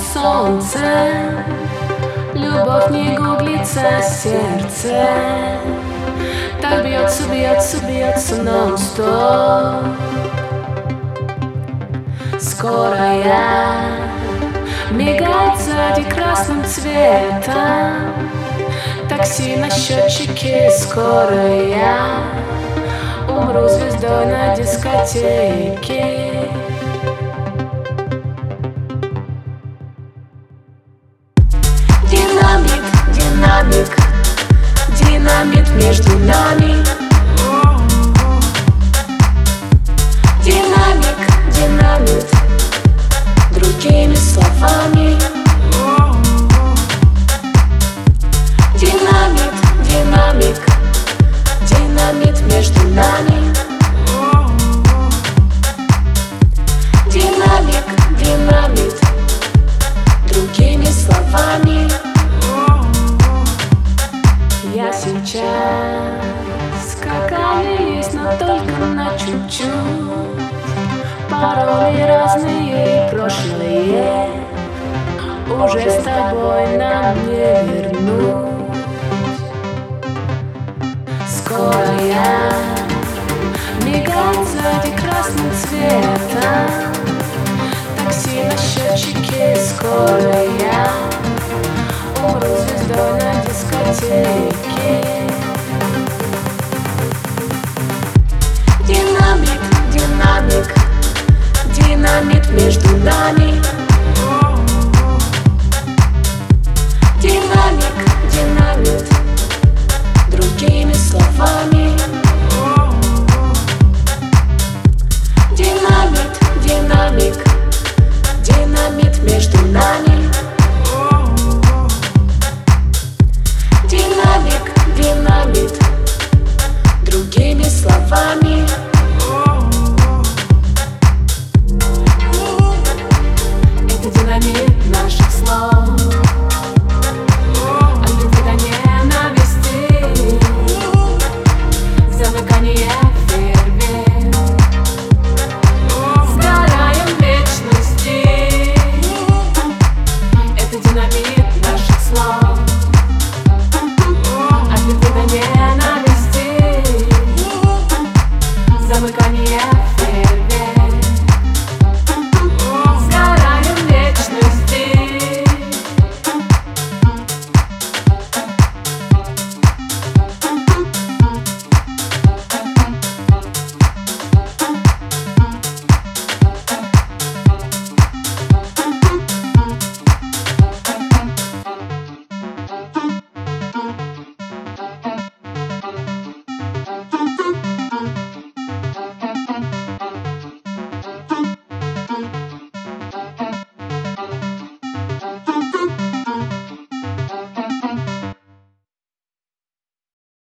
солнце. Любовь не гуглится, сердце так бьется, бьется, бьется нон-стоп. Скорая мигает сзади красным цветом. Такси на счетчике, скоро я умру звездой на дискотеке. Динамит, динамик, динамит между нами. Динамик, динамит, другими словами. Динамит, динамик, динамит между нами. Динамик, динамит, другими словами. Я сейчас скакали есть, но только на чуть-чуть. Пароли разные и прошлые уже с тобой нам не вернуть. Скорая мигает сзади красным цветом. Такси на счетчике, скоро я умру звездой на дискотеке.